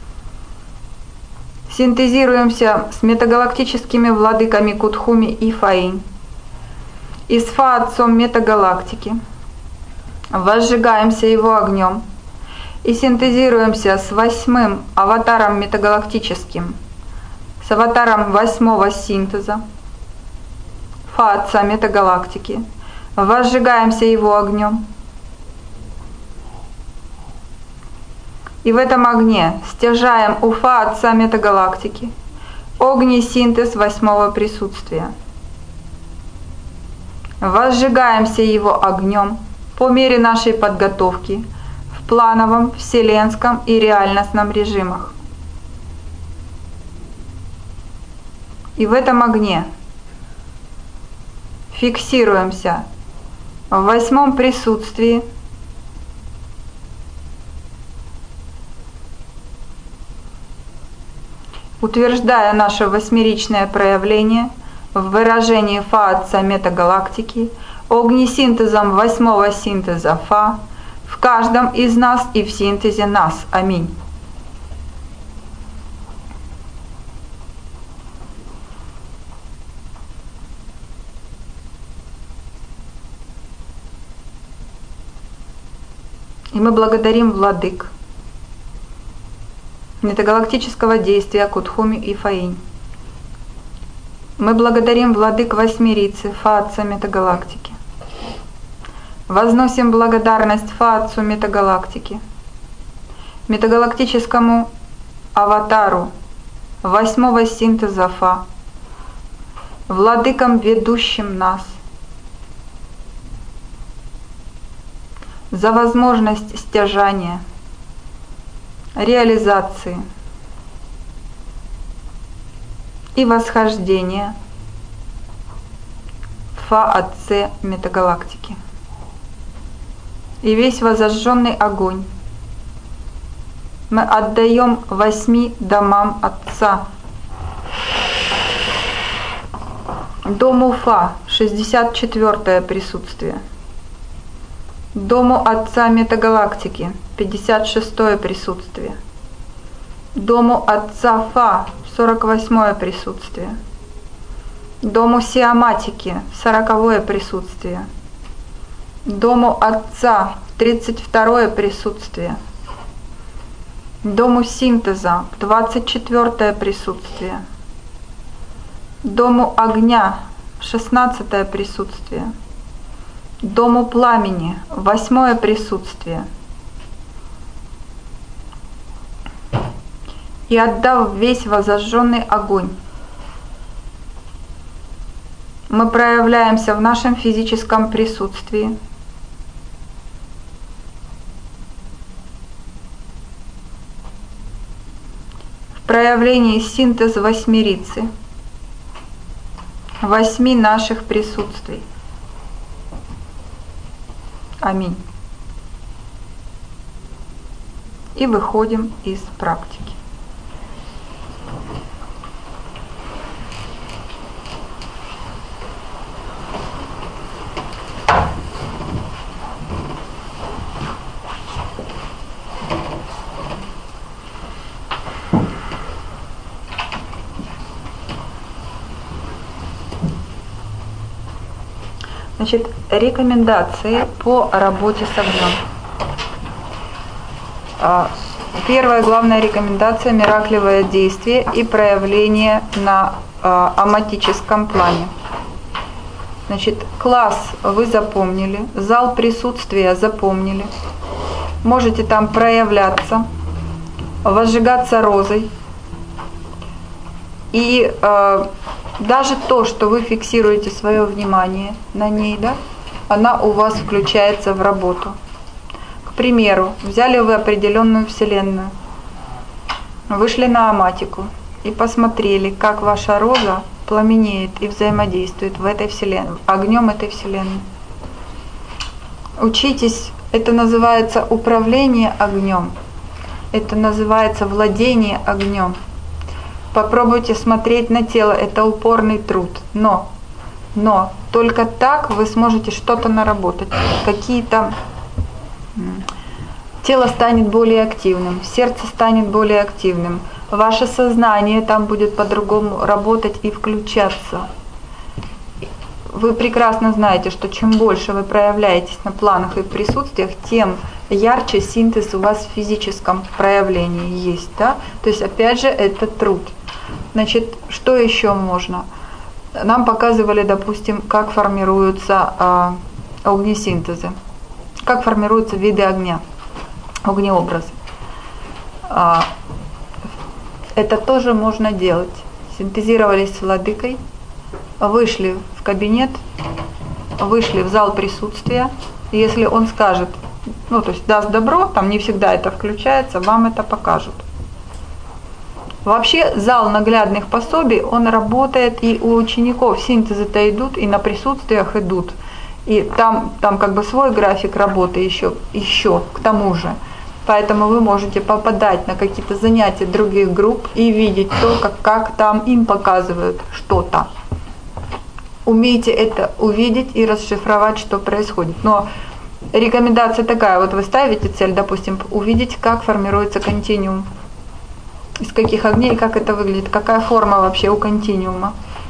Синтезируемся с метагалактическими владыками Кутхуми и Фаинь и с Фа Отцом Метагалактики. Возжигаемся его огнем и синтезируемся с 8-м аватаром метагалактическим, с аватаром 8-го синтеза Фа Отца Метагалактики. Возжигаемся его огнем. И в этом огне стяжаем у Фа Отца Метагалактики огнесинтез 8-го присутствия. Возжигаемся его огнем по мере нашей подготовки в плановом, вселенском и реальностном режимах. И в этом огне фиксируемся в 8-м присутствии утверждая наше восьмеричное проявление в выражении Фа Отца Метагалактики огнесинтезом 8-го синтеза Фа в каждом из нас и в синтезе нас. Аминь. И мы благодарим владык метагалактического действия Кутхуми и Фаинь. Мы благодарим владык Восьмерицы Фа Отца Метагалактики. Возносим благодарность Фа Отцу Метагалактики, метагалактическому аватару 8-го синтеза Фа, владыкам, ведущим нас, за возможность стяжания, реализации и восхождения в Фа Отце Метагалактики. И весь возожженный огонь мы отдаем 8 домам Отца. Дому Фа, 64-е присутствие. Дому Отца Метагалактики, 56-е присутствие. Дому Отца Фа, 48-е присутствие. Дому Сиаматики, 40-е присутствие. Дому Отца, 32-е присутствие. Дому Синтеза, 24-е присутствие. Дому Огня, 16-е присутствие. Дому Пламени, 8-е присутствие. И отдав весь возожженный огонь, мы проявляемся в нашем физическом присутствии. В проявлении синтез восьмерицы, 8 наших присутствий. Аминь. И выходим из практики. Значит, рекомендации по работе с огнем. Первая главная рекомендация – мираклевое действие и проявление на оматическом плане. Значит, класс вы запомнили, зал присутствия запомнили. Можете там проявляться, возжигаться розой. И даже то, что вы фиксируете свое внимание на ней, да, она у вас включается в работу. К примеру, взяли вы определенную вселенную, вышли на оматику и посмотрели, как ваша роза пламенеет и взаимодействует в этой вселенной, огнем этой вселенной. Учитесь, это называется управление огнем, это называется владение огнем. Попробуйте смотреть на тело, это упорный труд, но Но только так вы сможете что-то наработать, какие-то... Тело станет более активным, сердце станет более активным, ваше сознание там будет по-другому работать и включаться. Вы прекрасно знаете, что чем больше вы проявляетесь на планах и в присутствиях, тем ярче синтез у вас в физическом проявлении есть. Да? То есть опять же это труд. Значит, что еще можно? Нам показывали, допустим, как формируются огнесинтезы, как формируются виды огня, огнеобразы. Это тоже можно делать. Синтезировались с владыкой, вышли в кабинет, вышли в зал присутствия. И если он скажет, то есть даст добро, там не всегда это включается, вам это покажут. Вообще зал наглядных пособий, он работает, и у учеников синтезы-то идут, и на присутствиях идут. И там как бы свой график работы еще к тому же. Поэтому вы можете попадать на какие-то занятия других групп и видеть то, как там им показывают что-то. Умейте это увидеть и расшифровать, что происходит. Но рекомендация такая, вот вы ставите цель, допустим, увидеть, как формируется континуум, из каких огней, как это выглядит, какая форма вообще у континуума.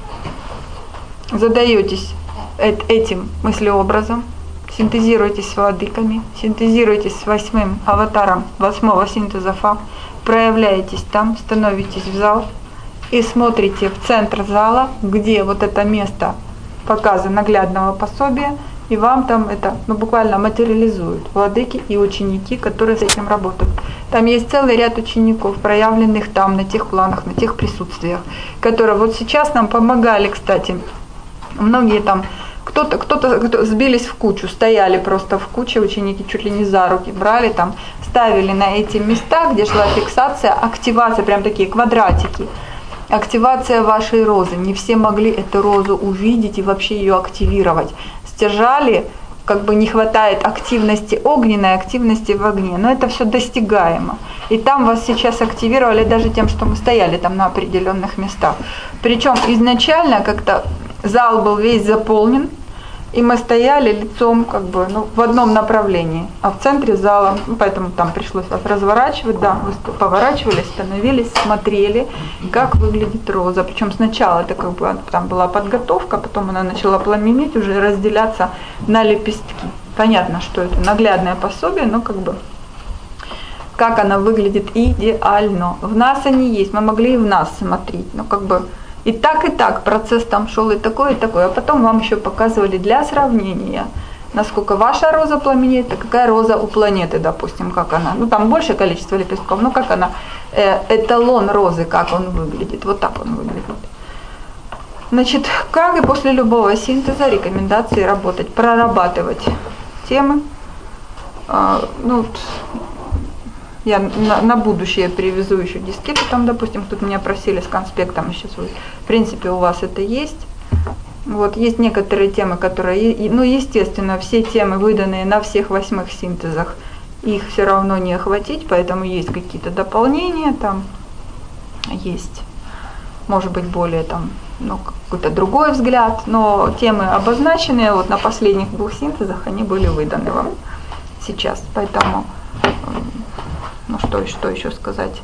Задаетесь этим мыслеобразом, синтезируйтесь с владыками, синтезируйтесь с 8-м аватаром 8-го синтеза Фа, проявляетесь там, становитесь в зал и смотрите в центр зала, где вот это место показа наглядного пособия, и вам там это буквально материализуют владыки и ученики, которые с этим работают. Там есть целый ряд учеников, проявленных там, на тех планах, на тех присутствиях, которые вот сейчас нам помогали, кстати. Многие там, кто-то сбились в кучу, стояли просто в куче, ученики чуть ли не за руки брали, там, ставили на эти места, где шла фиксация, активация, прям такие квадратики. Активация вашей розы. Не все могли эту розу увидеть и вообще ее активировать. Стяжали, как бы не хватает активности огненной, активности в огне. Но это все достигаемо. И там вас сейчас активировали даже тем, что мы стояли там на определенных местах. Причем изначально как-то зал был весь заполнен, и мы стояли лицом как бы в одном направлении, а в центре зала, поэтому там пришлось вас разворачивать, да, вы поворачивались, становились, смотрели, как выглядит роза. Причем сначала это как бы там была подготовка, потом она начала пламенеть, уже разделяться на лепестки. Понятно, что это наглядное пособие, но как бы как она выглядит идеально. В нас они есть, мы могли и в нас смотреть, но как бы и так процесс там шел и такой, а потом вам еще показывали для сравнения, насколько ваша роза пламенеет, а какая роза у планеты, допустим, как она. Там большее количество лепестков, но как она, эталон розы, как он выглядит, вот так он выглядит. Значит, как и после любого синтеза, рекомендации работать, прорабатывать темы. Я на будущее привезу еще дискеты, там, допустим, тут меня просили с конспектом, сейчас в принципе у вас это есть. Вот, есть некоторые темы, которые, естественно, все темы, выданные на всех 8-х синтезах, их все равно не охватить, поэтому есть какие-то дополнения, там есть, может быть, более там, какой-то другой взгляд, но темы обозначенные, вот на последних 2 синтезах они были выданы вам сейчас, поэтому... что еще сказать?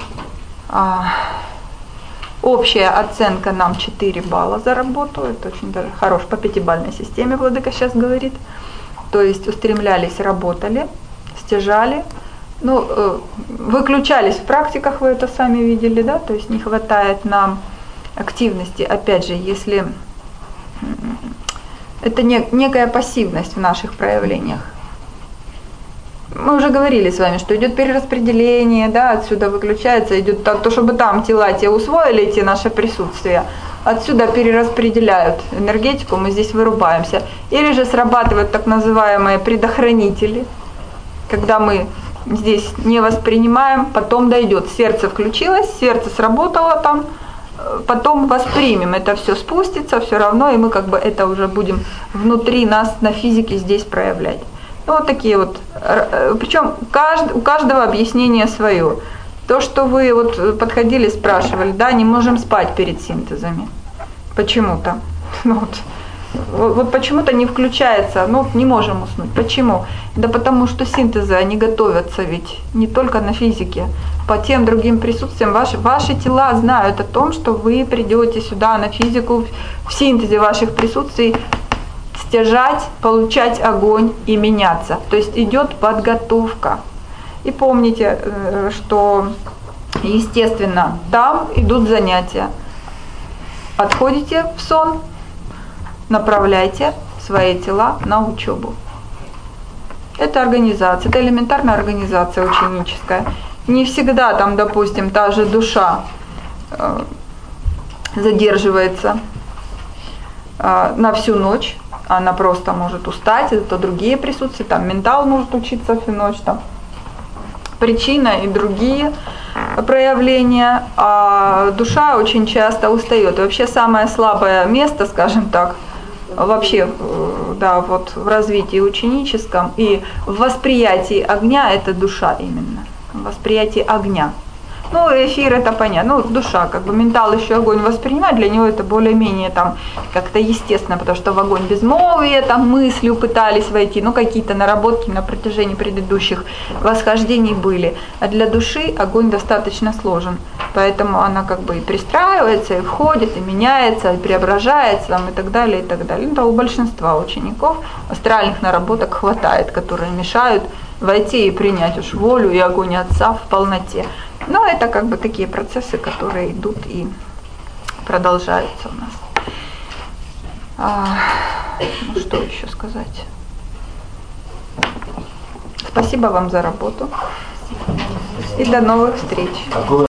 Общая оценка нам 4 балла за работу. Это очень даже хорош по 5-бальной системе, владыка сейчас говорит. То есть устремлялись, работали, стяжали. Выключались в практиках, вы это сами видели, да? То есть не хватает нам активности. Опять же, если это некая пассивность в наших проявлениях. Мы уже говорили с вами, что идет перераспределение, да, отсюда выключается, идет то, чтобы там тела те усвоили эти наше присутствие, отсюда перераспределяют энергетику, мы здесь вырубаемся. Или же срабатывают так называемые предохранители, когда мы здесь не воспринимаем, потом дойдет, сердце включилось, сердце сработало там, потом воспримем, это все спустится, все равно, и мы как бы это уже будем внутри нас на физике здесь проявлять. Вот такие вот, причем у каждого объяснение свое. То, что вы вот подходили, спрашивали, да, не можем спать перед синтезами, почему-то. Вот почему-то не включается, ну, не можем уснуть. Почему? Да потому что синтезы, они готовятся ведь не только на физике, по тем другим присутствиям. Ваши тела знают о том, что вы придете сюда на физику в синтезе ваших присутствий, стяжать, получать огонь и меняться. То есть идет подготовка. И помните, что, естественно, там идут занятия. Отходите в сон, направляйте свои тела на учебу. Это организация, это элементарная организация ученическая. Не всегда там, допустим, та же душа задерживается на всю ночь, она просто может устать, это другие присутствия, там ментал может учиться всю ночь, там причина и другие проявления, а душа очень часто устает. И вообще самое слабое место, скажем так, вообще, да, вот в развитии ученическом и в восприятии огня – это душа именно, в восприятии огня. Ну, эфир это понятно, ну, душа, как бы ментал еще огонь воспринимает, для него это более-менее там как-то естественно, потому что в огонь безмолвия, там мыслью пытались войти, ну, какие-то наработки на протяжении предыдущих восхождений были. А для души огонь достаточно сложен, поэтому она как бы и пристраивается, и входит, и меняется, и преображается, там, и так далее, и так далее. Ну, да, у большинства учеников астральных наработок хватает, которые мешают войти и принять уж волю и огонь Отца в полноте. Но это как бы такие процессы, которые идут и продолжаются у нас. Ну что еще сказать? Спасибо вам за работу. И до новых встреч.